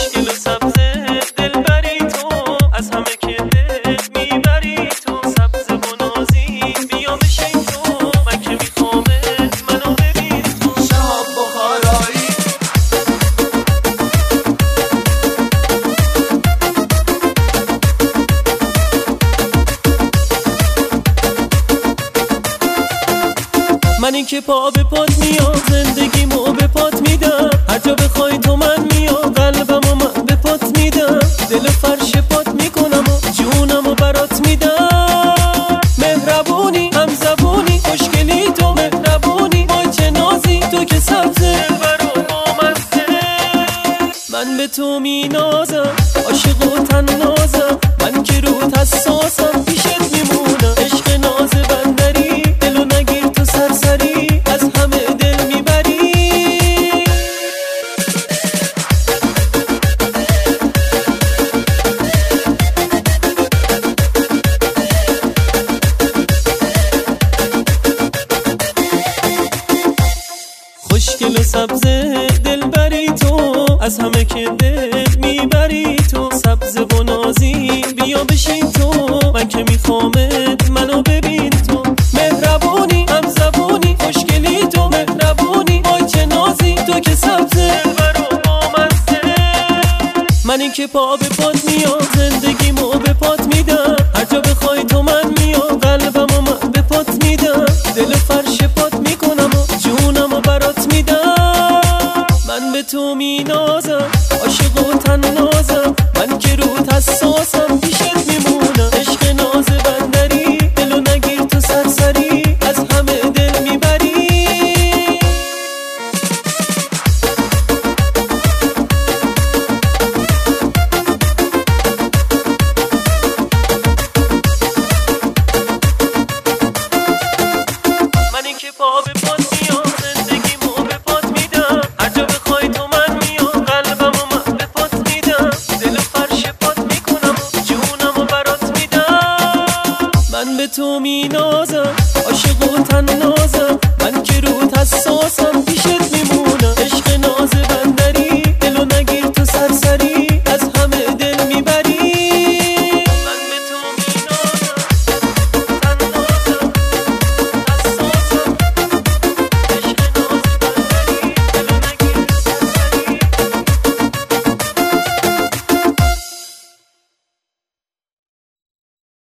خوشگل و سبز دلبری تو، از همه که دل میبری تو. سبز و نازی بیا بشین تو، من که میخوامت منو ببین تو. شهاب بخارایی منی که پا به پات میام، زندگیمو به پات میدم. هر جا بخوای تو من میام، قلبمو من به پات میدم. دل فرش پات میکنم و جونمو برات میدم. مهربونی هم زبونی خوشگلی تو، مهربونی وای چه نازی تو که سبزه برو بامزه. من به تو مینازم، عاشق و تنازم، من که روت حساسم، پیشت میمونم. عشق ناز بندری دلو نگیر تو سرسری، از همه دل میبری. خوشگل و سبز دلبری تو، از همه که دل میبری تو. سبز و نازی بیا بشین تو، من که میخوامت منو ببین تو. مهربونی هم زبونی خوشگلی تو، مهربونی وای چه نازی تو که سبزه برو بامزه. منی که پا به پات میام، زندگیمو به پات میدم. هر جا بخوای تو من میام، قلبمو من به پات میدم. دل فرش پات میکنم و جونمو برات میدم. من به تو مینازم، عاشق و تنازم، من که روت حساسم، پیشت میمونم. عشق ناز بندری دلو نگیر تو سرسری، از همه دل میبری. منی که پا به پات میام، زندگیمو به پات میدم. هر جا بخوای تو من میام، قلبمو من به پات میدم. دل فرش پات میکنم و جونمو برات میدم. من به تو مینازم، عاشق و تنازم، من که روت حساسم.